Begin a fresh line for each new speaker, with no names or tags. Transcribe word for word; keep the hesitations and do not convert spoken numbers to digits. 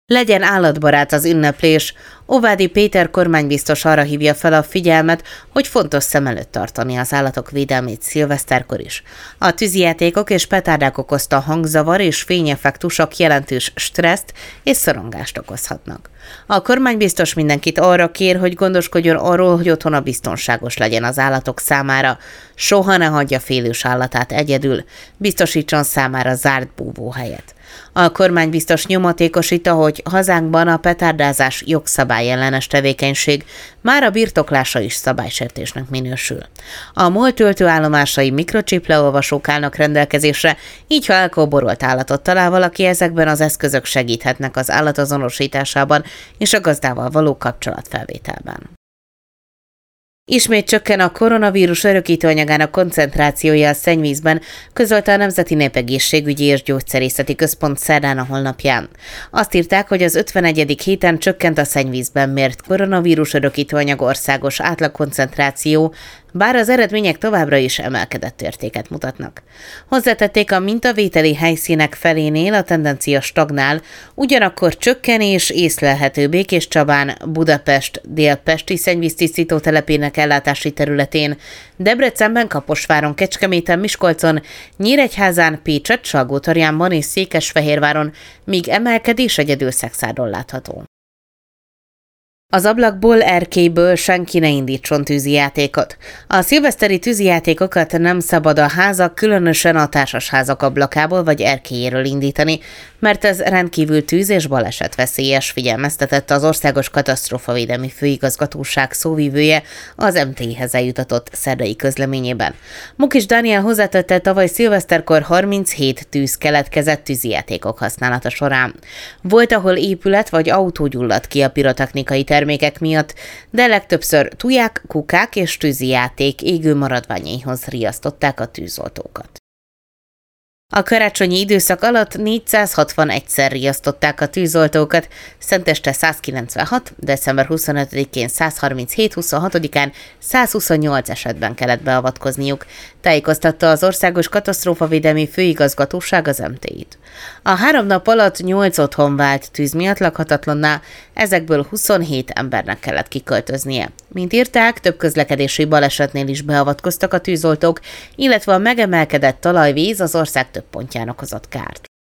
Legyen állatbarát az ünneplés. Óvádi Péter kormánybiztos arra hívja fel a figyelmet, hogy fontos szem előtt tartani az állatok védelmét szilveszterkor is. A tűzijátékok és petárdák okozta hangzavar és fényeffektusok jelentős stresszt és szorongást okozhatnak. A kormánybiztos mindenkit arra kér, hogy gondoskodjon arról, hogy otthona biztonságos legyen az állatok számára. Soha ne hagyja félős állatát egyedül, biztosítson számára zárt búvóhelyet. A kormánybiztos nyomatékosít, hogy hazánkban a petárdázás jogszabályellenes tevékenység, már a birtoklása is szabálysértésnek minősül. A MOL töltőállomásai mikrochip leolvasók állnak rendelkezésre, így ha elkóborolt állatot talál valaki, ezekben az eszközök segíthetnek az állatazonosításában és a gazdával való kapcsolatfelvételben. Ismét csökken a koronavírus örökítőanyagának koncentrációja a szennyvízben, közölte a Nemzeti Népegészségügyi és Gyógyszerészeti Központ szerdán a honlapján. Azt írták, hogy az ötvenegyedik héten csökkent a szennyvízben mért koronavírus örökítőanyag országos átlagkoncentráció, bár az eredmények továbbra is emelkedett értéket mutatnak. Hozzátették, a mintavételi helyszínek felénél a tendencia stagnál, ugyanakkor csökkenés észlelhető Békéscsabán, Budapest délpesti szennyvíztisztító telepének ellátási területén, Debrecenben, Kaposváron, Kecskeméten, Miskolcon, Nyíregyházán, Pécset, Salgótarjánban és Székesfehérváron, míg emelkedés egyedül Szexárdon látható. Az ablakból, erkélyből senki ne indítson tűzijátékot. A szilveszteri tűzijátékokat nem szabad a házak, különösen a társasházak ablakából vagy erkélyéről indítani, mert ez rendkívül tűz- és balesetveszélyes, figyelmeztetett az Országos Katasztrófavédelmi Főigazgatóság szóvivője az em té i-hez eljutatott szerdai közleményében. Mukis Dániel hozzátette, tavaly szilveszterkor harminchét tűz keletkezett tűzijátékok használata során. Volt, ahol épület vagy autó gyulladt ki a pirotechnikai termékek miatt, de legtöbbször tuják, kukák és tűzijáték égő maradványaihoz riasztották a tűzoltókat. A karácsonyi időszak alatt négyszázhatvanegyszer riasztották a tűzoltókat, szenteste százkilencvenhat, december huszonötödikén százharminchét, huszonhatodikán százhuszonnyolc esetben kellett beavatkozniuk, tájékoztatta az Országos Katasztrófavédelmi Főigazgatóság az em té i-t. A három nap alatt nyolc otthon vált tűz miatt lakhatatlanná, ezekből huszonhét embernek kellett kiköltöznie. Mint írták, több közlekedési balesetnél is beavatkoztak a tűzoltók, illetve a megemelkedett talajvíz az ország több pontján okozott kárt.